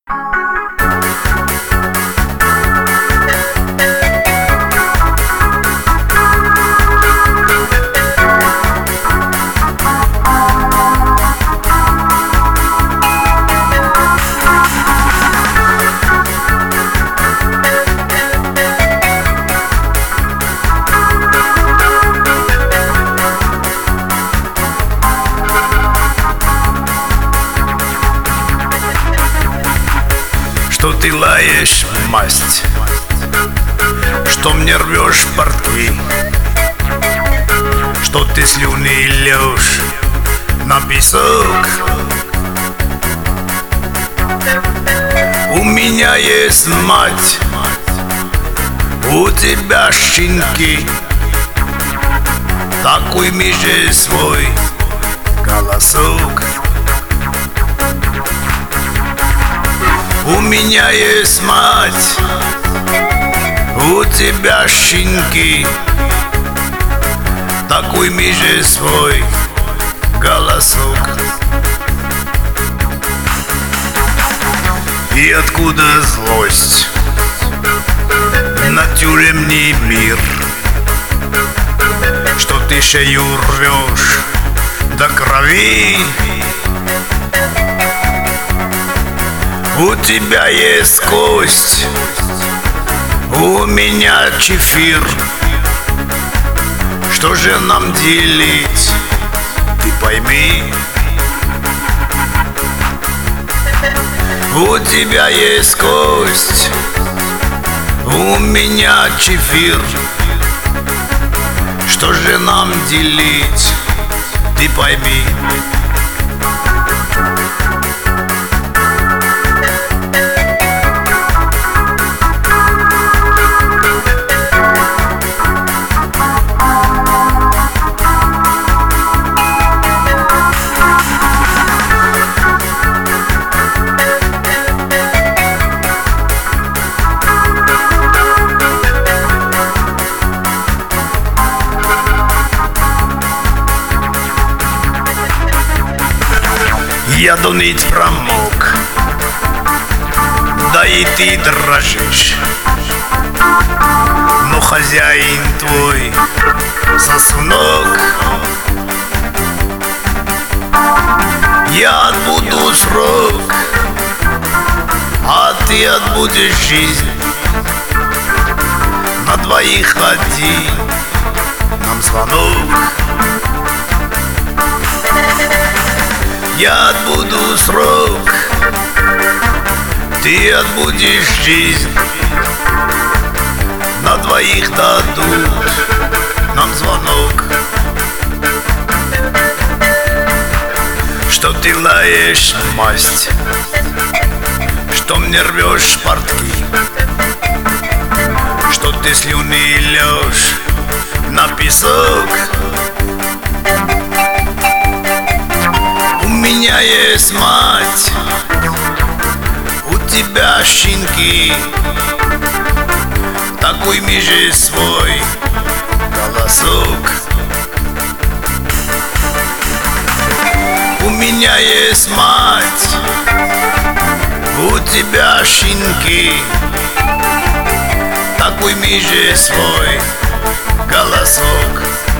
Что ты лаешь, масть, что мне рвешь портки, что ты слюни льешь на песок. У меня есть мать, у тебя щенки, такой же свой голосок. У меня есть мать, у тебя щенки, такой же свой голосок. И откуда злость на тюремный мир, что ты шею рвешь до крови? У тебя есть кость, у меня чефир. Что же нам делить, ты пойми? У тебя есть кость, у меня чефир. Что же нам делить, ты пойми? Я до нить промок, да и ты дрожишь, но хозяин твой засунок. Я отбуду срок, а ты отбудешь жизнь. На двоих один нам звонок. Я отбуду срок, ты отбудешь жизнь. На двоих дадут нам звонок. Что ты лаешь, масть, что мне рвешь портки, что ты слюни льешь на песок. У меня есть мать, у тебя щенки, такой же свой голосок. У меня есть мать, у тебя щенки, такой же свой голосок.